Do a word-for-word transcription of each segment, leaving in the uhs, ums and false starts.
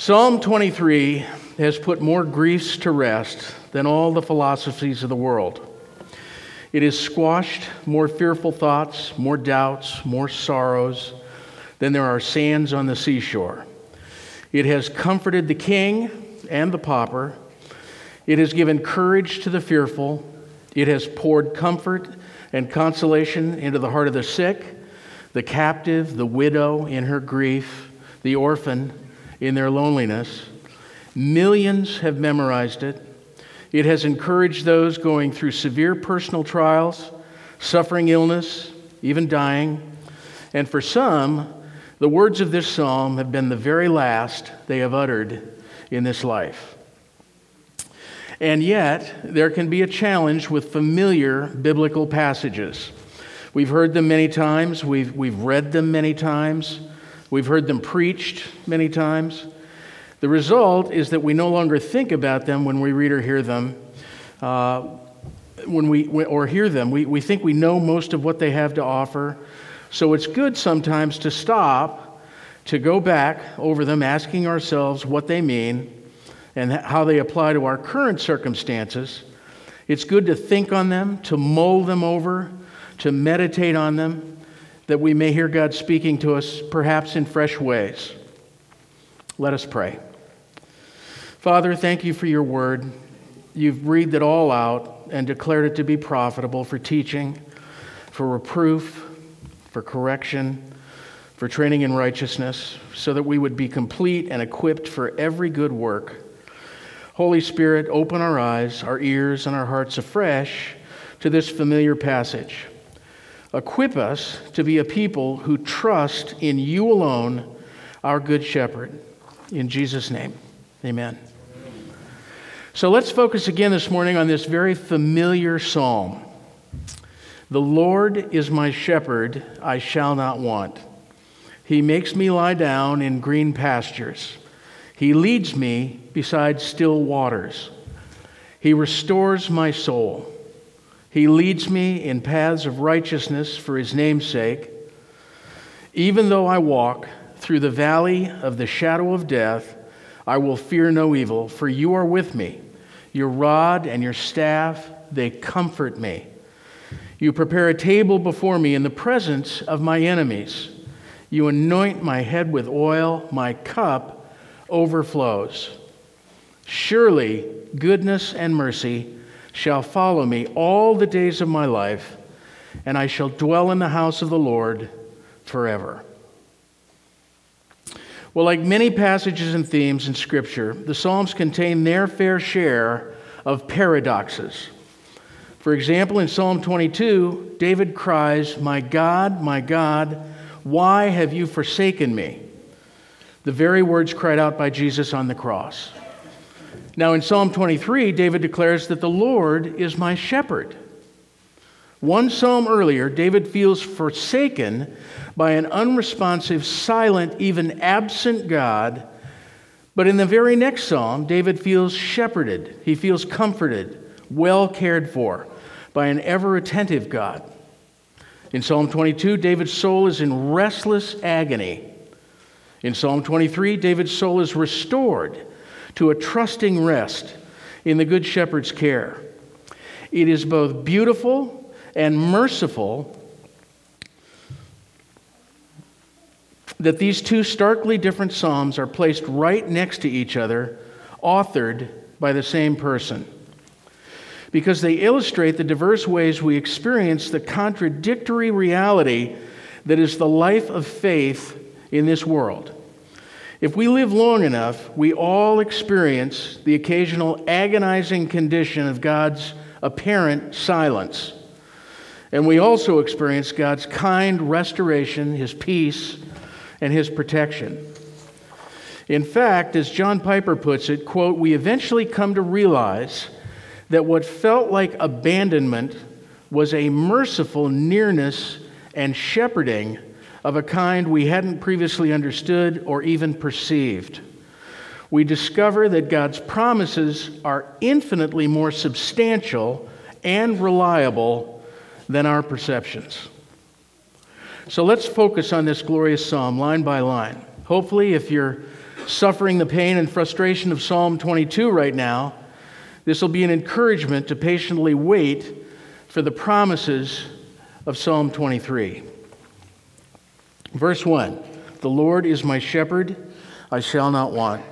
Psalm twenty-three has put more griefs to rest than all the philosophies of the world. It has squashed more fearful thoughts, more doubts, more sorrows than there are sands on the seashore. It has comforted the king and the pauper. It has given courage to the fearful. It has poured comfort and consolation into the heart of the sick, the captive, the widow in her grief, the orphan in their loneliness. Millions have memorized it. It has encouraged those going through severe personal trials, suffering illness, even dying. And for some, the words of this psalm have been the very last they have uttered in this life. And yet, there can be a challenge with familiar biblical passages. We've heard them many times. We've, we've read them many times. We've heard them preached many times. The result is that we no longer think about them when we read or hear them. Uh, when we or hear them, we, we think we know most of what they have to offer. So it's good sometimes to stop, to go back over them, asking ourselves what they mean and how they apply to our current circumstances. It's good to think on them, to mull them over, to meditate on them, that we may hear God speaking to us perhaps in fresh ways. Let us pray. Father, thank you for your word. You've breathed it all out and declared it to be profitable for teaching, for reproof, for correction, for training in righteousness, so that we would be complete and equipped for every good work. Holy Spirit, open our eyes, our ears, and our hearts afresh to this familiar passage. Equip us to be a people who trust in you alone, our good shepherd. In Jesus' name, amen. So let's focus again this morning on this very familiar psalm. The Lord is my shepherd, I shall not want. He makes me lie down in green pastures. He leads me beside still waters. He restores my soul. He leads me in paths of righteousness for his name's sake. Even though I walk through the valley of the shadow of death, I will fear no evil, for you are with me. Your rod and your staff, they comfort me. You prepare a table before me in the presence of my enemies. You anoint my head with oil, my cup overflows. Surely goodness and mercy shall follow me all the days of my life, and I shall dwell in the house of the Lord forever. Well, like many passages and themes in Scripture, the Psalms contain their fair share of paradoxes. For example, in Psalm twenty-two, David cries, "My God, my God, why have you forsaken me?" The very words cried out by Jesus on the cross. Now, in Psalm twenty-three, David declares that the Lord is my shepherd. One psalm earlier, David feels forsaken by an unresponsive, silent, even absent God. But in the very next psalm, David feels shepherded. He feels comforted, well cared for by an ever-attentive God. In Psalm twenty-two, David's soul is in restless agony. In Psalm twenty-three, David's soul is restored to a trusting rest in the Good Shepherd's care. It is both beautiful and merciful that these two starkly different psalms are placed right next to each other, authored by the same person, because they illustrate the diverse ways we experience the contradictory reality that is the life of faith in this world. If we live long enough, we all experience the occasional agonizing condition of God's apparent silence. And we also experience God's kind restoration, his peace, and his protection. In fact, as John Piper puts it, quote, "We eventually come to realize that what felt like abandonment was a merciful nearness and shepherding of a kind we hadn't previously understood or even perceived. We discover that God's promises are infinitely more substantial and reliable than our perceptions." So let's focus on this glorious psalm line by line. Hopefully, if you're suffering the pain and frustration of Psalm twenty-two right now, this will be an encouragement to patiently wait for the promises of Psalm twenty-three. Verse one, "The Lord is my shepherd, I shall not want."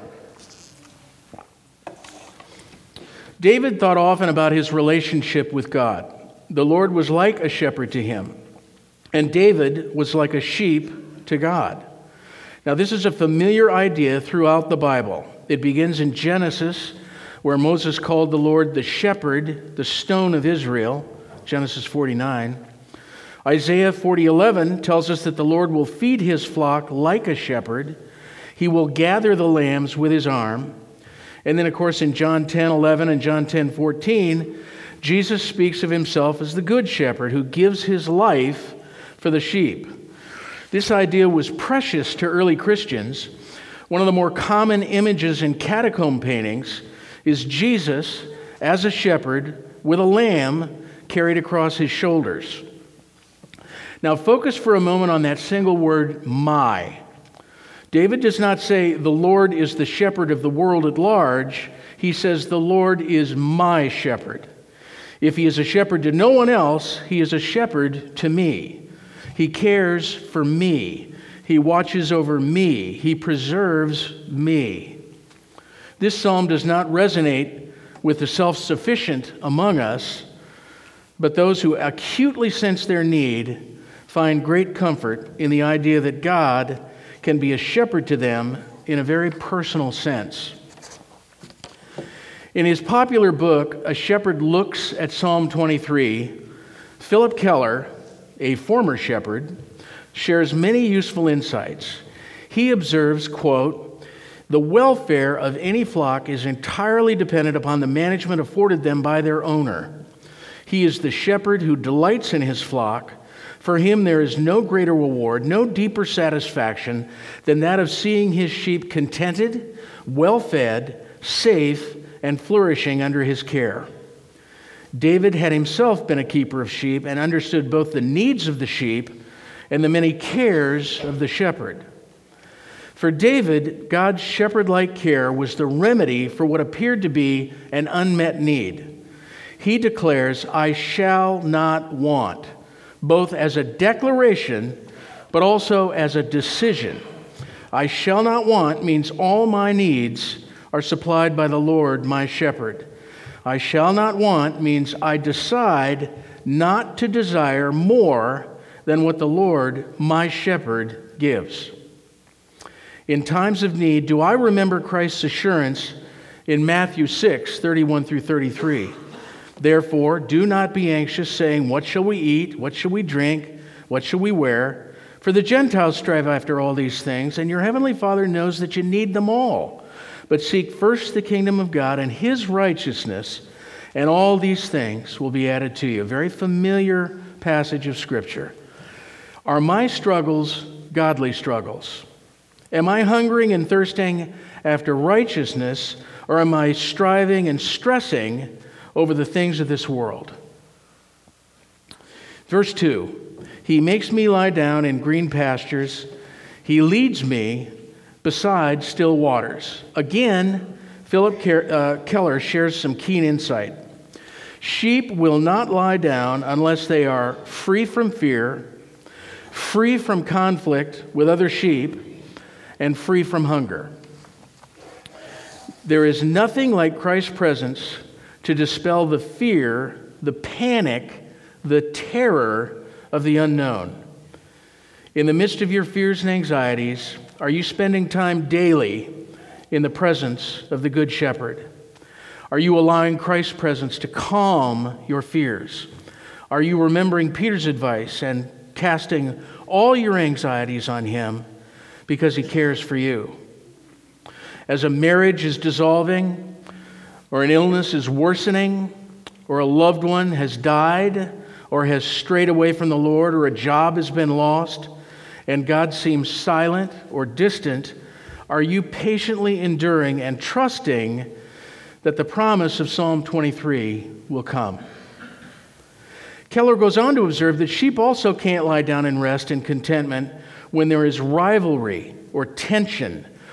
David thought often about his relationship with God. The Lord was like a shepherd to him, and David was like a sheep to God. Now, this is a familiar idea throughout the Bible. It begins in Genesis, where Moses called the Lord the shepherd, the stone of Israel, Genesis forty-nine. Isaiah forty eleven tells us that the Lord will feed his flock like a shepherd. He will gather the lambs with his arm. And then, of course, in John ten eleven and John ten fourteen, Jesus speaks of himself as the good shepherd who gives his life for the sheep. This idea was precious to early Christians. One of the more common images in catacomb paintings is Jesus as a shepherd with a lamb carried across his shoulders. Now, focus for a moment on that single word, my. David does not say, "The Lord is the shepherd of the world at large." He says, "The Lord is my shepherd." If he is a shepherd to no one else, he is a shepherd to me. He cares for me. He watches over me. He preserves me. This psalm does not resonate with the self-sufficient among us, but those who acutely sense their need find great comfort in the idea that God can be a shepherd to them in a very personal sense. In his popular book, A Shepherd Looks at Psalm twenty-three, Philip Keller, a former shepherd, shares many useful insights. He observes, quote, "The welfare of any flock is entirely dependent upon the management afforded them by their owner. He is the shepherd who delights in his flock. For him there is no greater reward, no deeper satisfaction than that of seeing his sheep contented, well-fed, safe, and flourishing under his care." David had himself been a keeper of sheep and understood both the needs of the sheep and the many cares of the shepherd. For David, God's shepherd-like care was the remedy for what appeared to be an unmet need. He declares, "I shall not want," both as a declaration, but also as a decision. "I shall not want" means all my needs are supplied by the Lord, my shepherd. "I shall not want" means I decide not to desire more than what the Lord, my shepherd, gives. In times of need, do I remember Christ's assurance in Matthew six, thirty-one through thirty-three? "Therefore, do not be anxious, saying, 'What shall we eat? What shall we drink? What shall we wear?' For the Gentiles strive after all these things, and your heavenly Father knows that you need them all. But seek first the kingdom of God and his righteousness, and all these things will be added to you." Very familiar passage of Scripture. Are my struggles godly struggles? Am I hungering and thirsting after righteousness, or am I striving and stressing over the things of this world? Verse two, "He makes me lie down in green pastures. He leads me beside still waters." Again, Philip Keller shares some keen insight. Sheep will not lie down unless they are free from fear, free from conflict with other sheep, and free from hunger. There is nothing like Christ's presence to dispel the fear, the panic, the terror of the unknown. In the midst of your fears and anxieties, are you spending time daily in the presence of the Good Shepherd? Are you allowing Christ's presence to calm your fears? Are you remembering Peter's advice and casting all your anxieties on him because he cares for you? As a marriage is dissolving, or an illness is worsening, or a loved one has died, or has strayed away from the Lord, or a job has been lost, and God seems silent or distant, are you patiently enduring and trusting that the promise of Psalm twenty-three will come? Keller goes on to observe that sheep also can't lie down and rest in contentment when there is rivalry or tension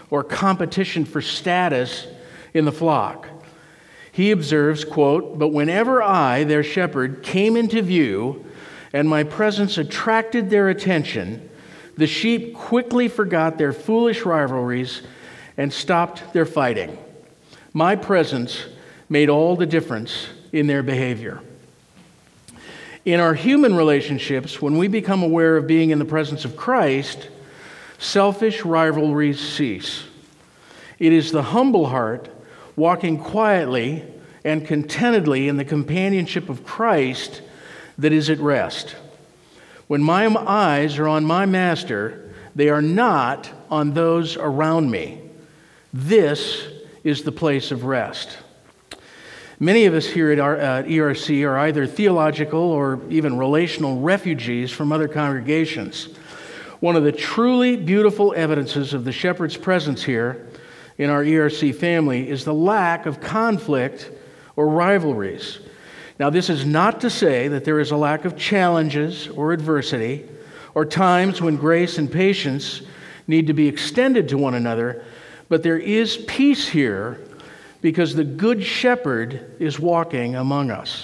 or competition for status in the flock. He observes, quote, "But whenever I, their shepherd, came into view and my presence attracted their attention, the sheep quickly forgot their foolish rivalries and stopped their fighting. My presence made all the difference in their behavior." In our human relationships, when we become aware of being in the presence of Christ, selfish rivalries cease. It is the humble heart walking quietly and contentedly in the companionship of Christ that is at rest. When my eyes are on my Master, they are not on those around me. This is the place of rest. Many of us here at, our, at E R C are either theological or even relational refugees from other congregations. One of the truly beautiful evidences of the shepherd's presence here in our E R C family is the lack of conflict or rivalries. Now, this is not to say that there is a lack of challenges or adversity or times when grace and patience need to be extended to one another, but there is peace here because the Good Shepherd is walking among us.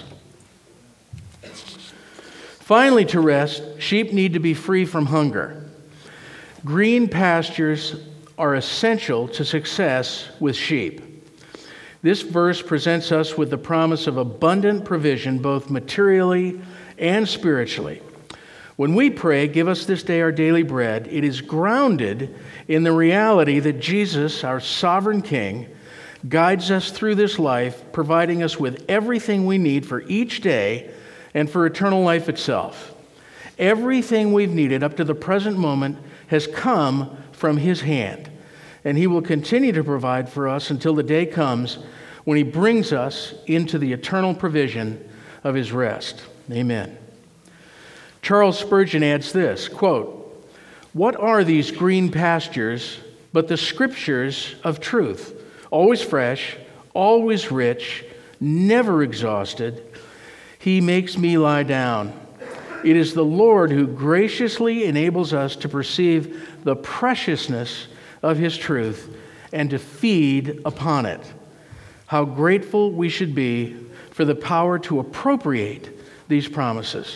Finally, to rest, sheep need to be free from hunger. Green pastures are essential to success with sheep. This verse presents us with the promise of abundant provision, both materially and spiritually. When we pray, "Give us this day our daily bread," it is grounded in the reality that Jesus, our sovereign King, guides us through this life, providing us with everything we need for each day and for eternal life itself. Everything we've needed up to the present moment has come from His hand, and He will continue to provide for us until the day comes when He brings us into the eternal provision of His rest. Amen. Charles Spurgeon adds this, quote, "What are these green pastures but the scriptures of truth, always fresh, always rich, never exhausted? He makes me lie down. It is the Lord who graciously enables us to perceive the preciousness of His truth and to feed upon it. How grateful we should be for the power to appropriate these promises.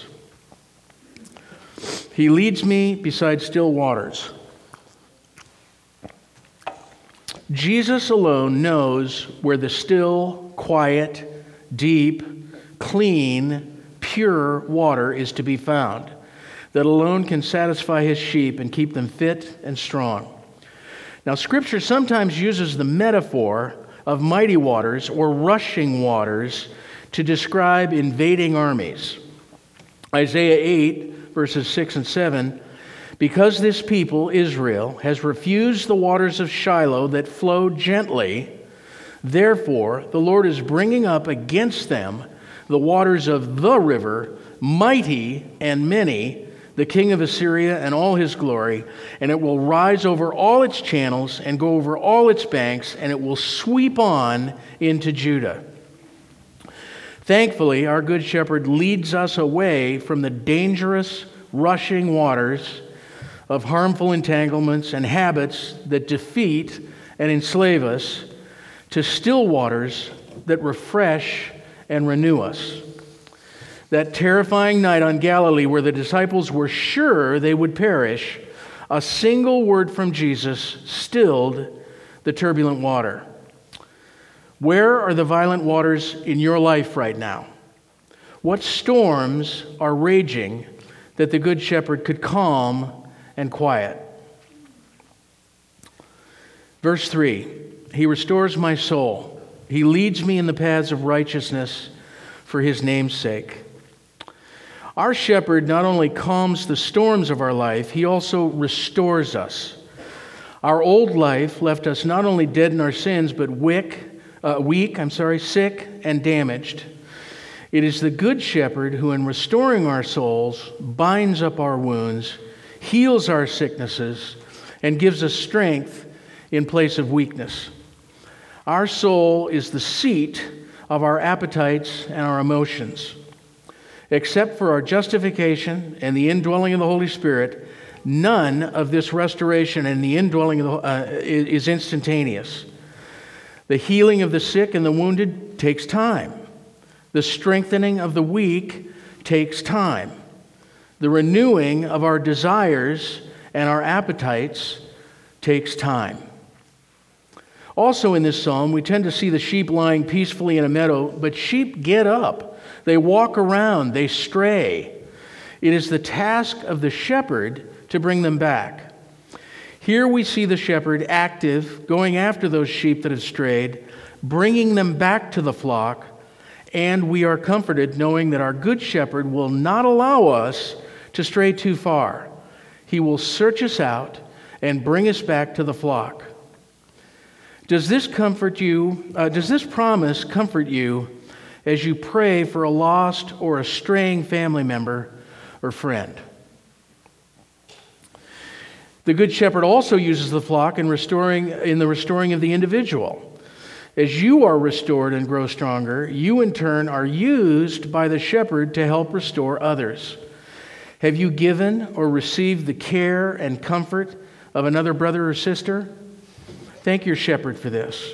He leads me beside still waters." Jesus alone knows where the still, quiet, deep, clean, pure water is to be found, that alone can satisfy His sheep and keep them fit and strong. Now, Scripture sometimes uses the metaphor of mighty waters or rushing waters to describe invading armies. Isaiah eight, verses six and seven, "Because this people, Israel, has refused the waters of Shiloh that flowed gently, therefore the Lord is bringing up against them the waters of the river, mighty and many, the king of Assyria and all his glory, and it will rise over all its channels and go over all its banks, and it will sweep on into Judah." Thankfully, our Good Shepherd leads us away from the dangerous, rushing waters of harmful entanglements and habits that defeat and enslave us to still waters that refresh and renew us. That terrifying night on Galilee where the disciples were sure they would perish, a single word from Jesus stilled the turbulent water. Where are the violent waters in your life right now? What storms are raging that the Good Shepherd could calm and quiet? Verse three, "He restores my soul. He leads me in the paths of righteousness for His name's sake." Our shepherd not only calms the storms of our life, He also restores us. Our old life left us not only dead in our sins, but weak, uh, weak, I'm sorry, sick and damaged. It is the Good Shepherd who, in restoring our souls, binds up our wounds, heals our sicknesses, and gives us strength in place of weakness. Our soul is the seat of our appetites and our emotions. Except for our justification and the indwelling of the Holy Spirit, none of this restoration and the indwelling of the, uh, is instantaneous. The healing of the sick and the wounded takes time. The strengthening of the weak takes time. The renewing of our desires and our appetites takes time. Also in this psalm, we tend to see the sheep lying peacefully in a meadow, but sheep get up. They walk around. They stray. It is the task of the shepherd to bring them back. Here we see the shepherd active, going after those sheep that have strayed, bringing them back to the flock, and we are comforted knowing that our good shepherd will not allow us to stray too far. He will search us out and bring us back to the flock. Does this comfort you? Uh, does this promise comfort you as you pray for a lost or a straying family member or friend? The Good Shepherd also uses the flock in restoring in the restoring of the individual. As you are restored and grow stronger, you in turn are used by the shepherd to help restore others. Have you given or received the care and comfort of another brother or sister? Thank your shepherd for this.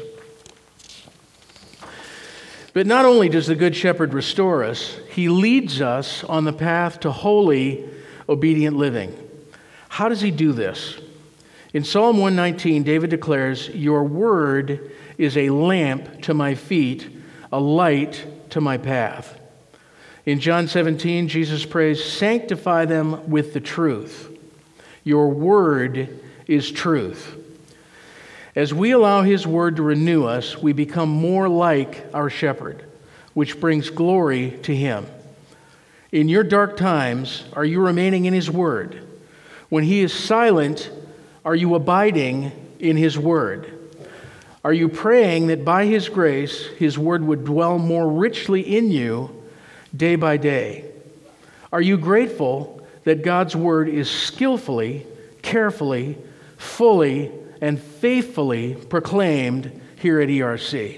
But not only does the Good Shepherd restore us, he leads us on the path to holy, obedient living. How does he do this? In Psalm one nineteen, David declares, "Your word is a lamp to my feet, a light to my path." In John seventeen, Jesus prays, "Sanctify them with the truth. Your word is truth." As we allow his word to renew us, we become more like our shepherd, which brings glory to him. In your dark times, are you remaining in his word? When he is silent, are you abiding in his word? Are you praying that by his grace, his word would dwell more richly in you day by day? Are you grateful that God's word is skillfully, carefully, fully, and faithfully proclaimed here at E R C?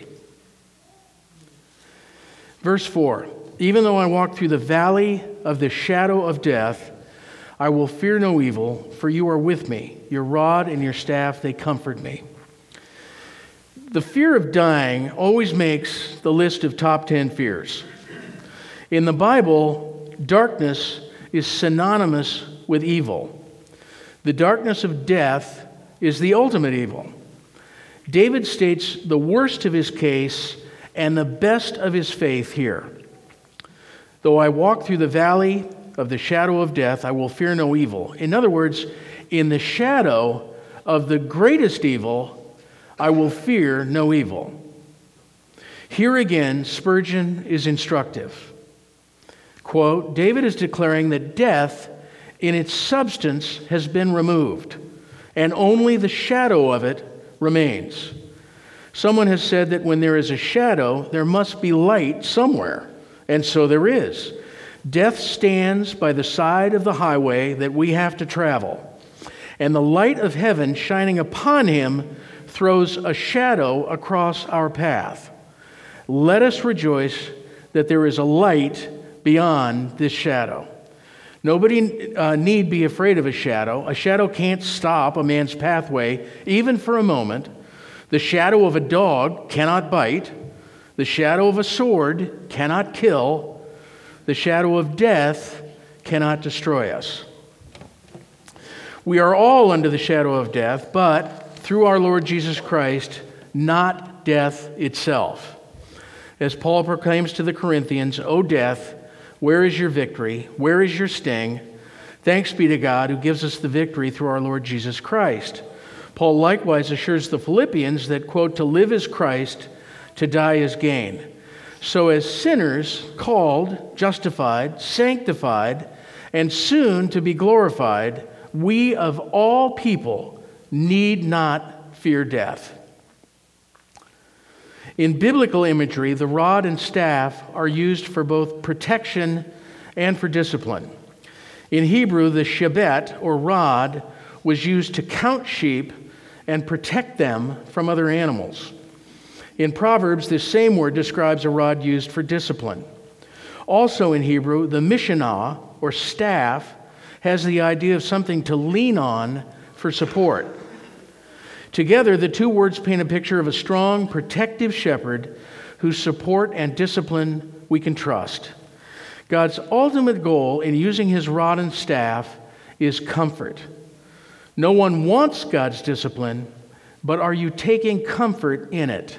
Verse four, "Even though I walk through the valley of the shadow of death, I will fear no evil, for you are with me. Your rod and your staff, they comfort me." The fear of dying always makes the list of top ten fears. In the Bible, darkness is synonymous with evil. The darkness of death is the ultimate evil. David states the worst of his case and the best of his faith here. "Though I walk through the valley of the shadow of death, I will fear no evil." In other words, in the shadow of the greatest evil, I will fear no evil. Here again, Spurgeon is instructive. Quote, "David is declaring that death in its substance has been removed, and only the shadow of it remains. Someone has said that when there is a shadow, there must be light somewhere, and so there is. Death stands by the side of the highway that we have to travel, and the light of heaven shining upon him throws a shadow across our path. Let us rejoice that there is a light beyond this shadow." Nobody uh, need be afraid of a shadow. A shadow can't stop a man's pathway, even for a moment. The shadow of a dog cannot bite. The shadow of a sword cannot kill. The shadow of death cannot destroy us. We are all under the shadow of death, but through our Lord Jesus Christ, not death itself. As Paul proclaims to the Corinthians, "O death, where is your victory? Where is your sting? Thanks be to God who gives us the victory through our Lord Jesus Christ." Paul likewise assures the Philippians that, quote, "To live is Christ, to die is gain." So as sinners, called, justified, sanctified, and soon to be glorified, we of all people need not fear death. In biblical imagery, the rod and staff are used for both protection and for discipline. In Hebrew, the shebet, or rod, was used to count sheep and protect them from other animals. In Proverbs, this same word describes a rod used for discipline. Also in Hebrew, the mishnah, or staff, has the idea of something to lean on for support. Together, the two words paint a picture of a strong, protective shepherd whose support and discipline we can trust. God's ultimate goal in using his rod and staff is comfort. No one wants God's discipline, but are you taking comfort in it?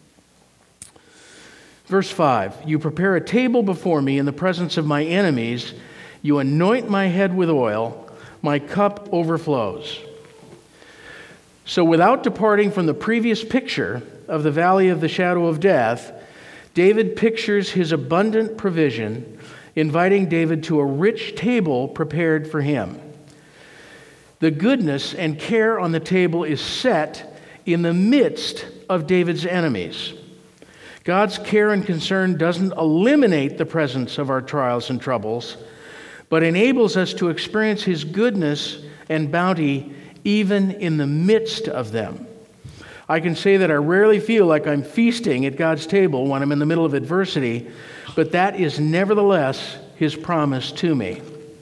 Verse five, you prepare a table before me in the presence of my enemies. You anoint my head with oil. My cup overflows. So without departing from the previous picture of the valley of the shadow of death, David pictures his abundant provision, inviting David to a rich table prepared for him. The goodness and care on the table is set in the midst of David's enemies. God's care and concern doesn't eliminate the presence of our trials and troubles, but enables us to experience his goodness and bounty even in the midst of them. I can say that I rarely feel like I'm feasting at God's table when I'm in the middle of adversity, but that is nevertheless his promise to me.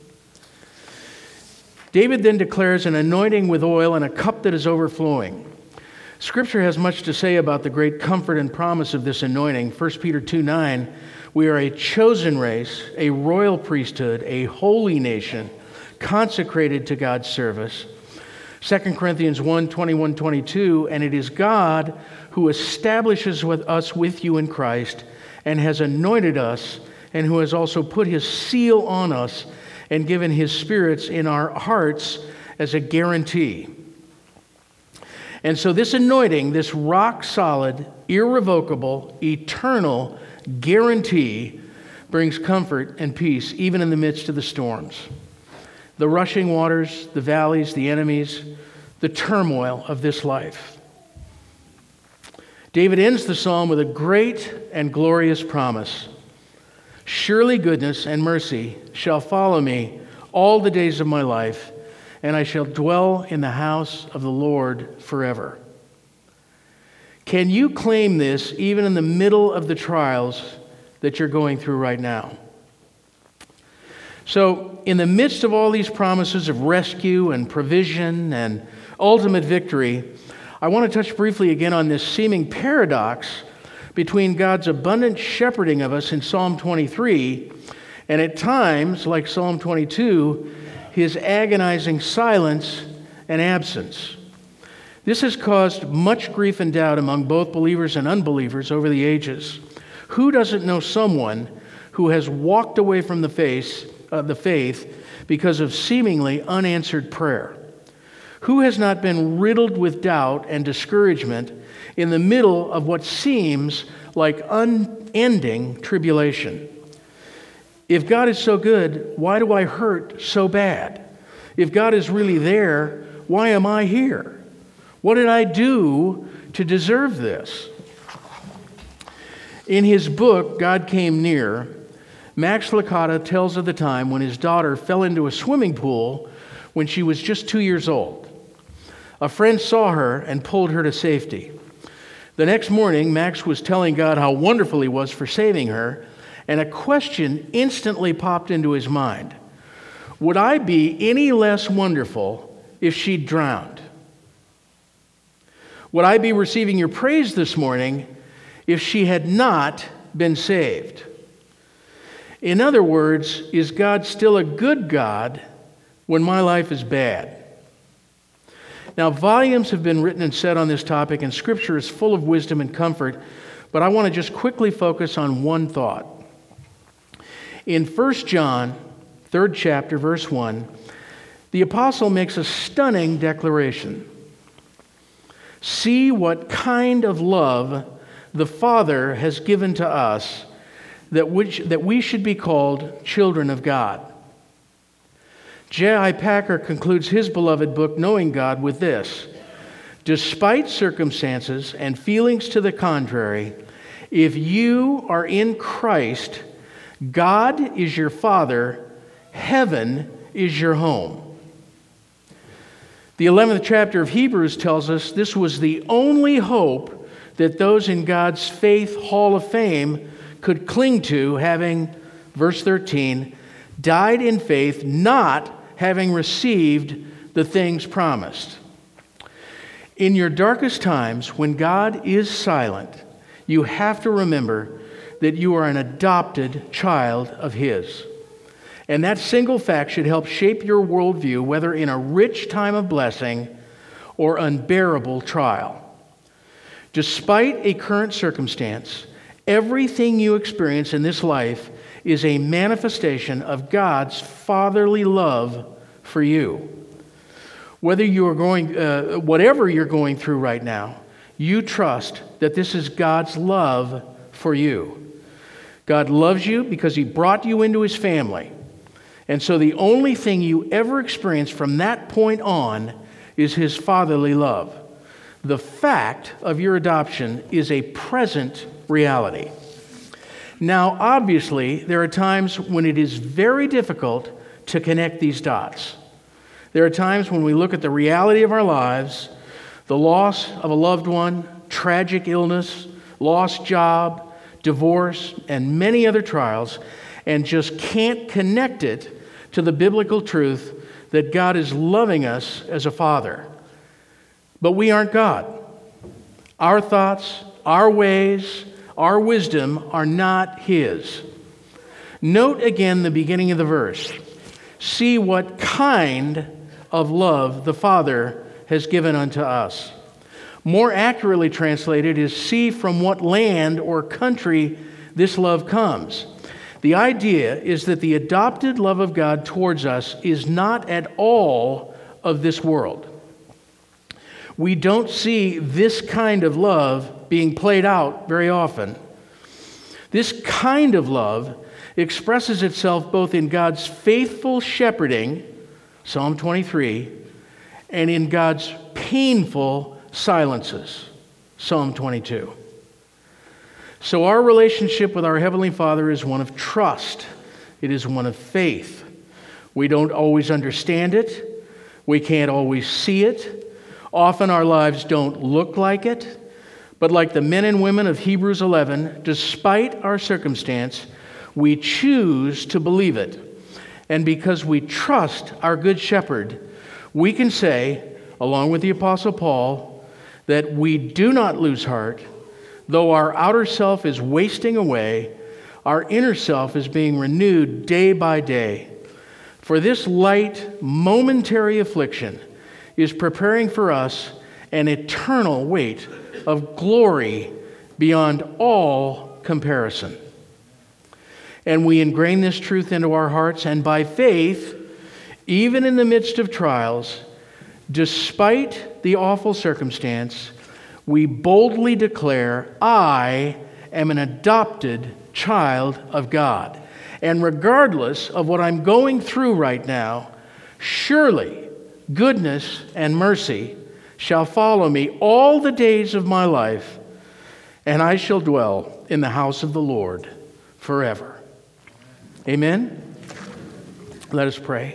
David then declares an anointing with oil and a cup that is overflowing. Scripture has much to say about the great comfort and promise of this anointing. First Peter two nine, we are a chosen race, a royal priesthood, a holy nation, consecrated to God's service. Second Corinthians one twenty-one twenty-two, and it is God who establishes with us with you in Christ and has anointed us, and who has also put his seal on us and given his spirits in our hearts as a guarantee. And so this anointing, this rock-solid, irrevocable, eternal guarantee brings comfort and peace even in the midst of the storms. The rushing waters, the valleys, the enemies, the turmoil of this life. David ends the psalm with a great and glorious promise. Surely goodness and mercy shall follow me all the days of my life, and I shall dwell in the house of the Lord forever. Can you claim this even in the middle of the trials that you're going through right now? So, in the midst of all these promises of rescue and provision and ultimate victory, I want to touch briefly again on this seeming paradox between God's abundant shepherding of us in Psalm twenty-three and at times, like Psalm twenty-two, his agonizing silence and absence. This has caused much grief and doubt among both believers and unbelievers over the ages. Who doesn't know someone who has walked away from the faith, uh, the faith because of seemingly unanswered prayer? Who has not been riddled with doubt and discouragement in the middle of what seems like unending tribulation? If God is so good, why do I hurt so bad? If God is really there, why am I here? What did I do to deserve this? In his book, God Came Near, Max Lucado tells of the time when his daughter fell into a swimming pool when she was just two years old. A friend saw her and pulled her to safety. The next morning, Max was telling God how wonderful he was for saving her, and a question instantly popped into his mind. Would I be any less wonderful if she'd drowned? Would I be receiving your praise this morning if she had not been saved? In other words, is God still a good God when my life is bad? Now, volumes have been written and said on this topic, and Scripture is full of wisdom and comfort, but I want to just quickly focus on one thought. In First John, third chapter, verse one, the apostle makes a stunning declaration. See what kind of love the Father has given to us, that which, that we should be called children of God. J I Packer concludes his beloved book, Knowing God, with this: despite circumstances and feelings to the contrary, if you are in Christ, God is your Father, heaven is your home. The eleventh chapter of Hebrews tells us this was the only hope that those in God's faith hall of fame could cling to, having, verse thirteen, died in faith, not having received the things promised. In your darkest times, when God is silent, you have to remember that you are an adopted child of His. And that single fact should help shape your worldview, whether in a rich time of blessing or unbearable trial. Despite a current circumstance, everything you experience in this life is a manifestation of God's fatherly love for you. Whether you are going, uh, whatever you're going through right now, you trust that this is God's love for you. God loves you because He brought you into His family. And so the only thing you ever experience from that point on is His fatherly love. The fact of your adoption is a present reality. Now, obviously, there are times when it is very difficult to connect these dots. There are times when we look at the reality of our lives, the loss of a loved one, tragic illness, lost job, divorce, and many other trials, and just can't connect it to the biblical truth that God is loving us as a father. But we aren't God. Our thoughts, our ways, our wisdom are not His. Note again the beginning of the verse. See what kind of love the Father has given unto us. More accurately translated is see from what land or country this love comes. The idea is that the adopted love of God towards us is not at all of this world. We don't see this kind of love being played out very often. This kind of love expresses itself both in God's faithful shepherding, Psalm twenty-three, and in God's painful silences, Psalm twenty-two. So our relationship with our Heavenly Father is one of trust. It is one of faith. We don't always understand it. We can't always see it. Often our lives don't look like it. But like the men and women of Hebrews eleven, despite our circumstance, we choose to believe it. And because we trust our Good Shepherd, we can say, along with the Apostle Paul, that we do not lose heart. Though our outer self is wasting away, our inner self is being renewed day by day. For this light, momentary affliction is preparing for us an eternal weight of glory beyond all comparison. And we ingrain this truth into our hearts, and by faith, even in the midst of trials, despite the awful circumstance, we boldly declare, I am an adopted child of God. And regardless of what I'm going through right now, surely goodness and mercy shall follow me all the days of my life, and I shall dwell in the house of the Lord forever. Amen? Let us pray.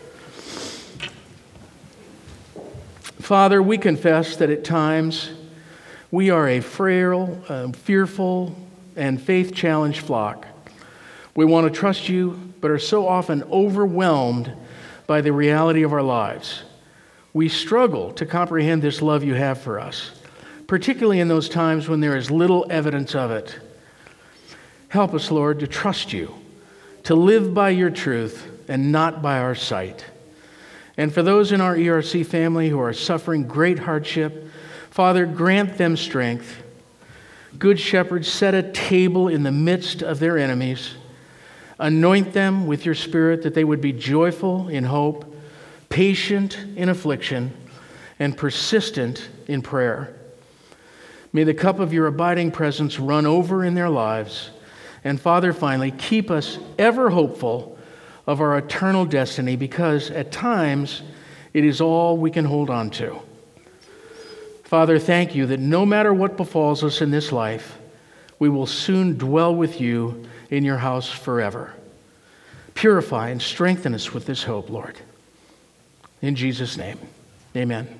Father, we confess that at times we are a frail, uh, fearful, and faith-challenged flock. We want to trust you, but are so often overwhelmed by the reality of our lives. We struggle to comprehend this love you have for us, particularly in those times when there is little evidence of it. Help us, Lord, to trust you, to live by your truth and not by our sight. And for those in our E R C family who are suffering great hardship, Father, grant them strength. Good Shepherd, set a table in the midst of their enemies. Anoint them with your Spirit that they would be joyful in hope, patient in affliction, and persistent in prayer. May the cup of your abiding presence run over in their lives. And Father, finally, keep us ever hopeful of our eternal destiny, because at times it is all we can hold on to. Father, thank you that no matter what befalls us in this life, we will soon dwell with you in your house forever. Purify and strengthen us with this hope, Lord. In Jesus' name, amen.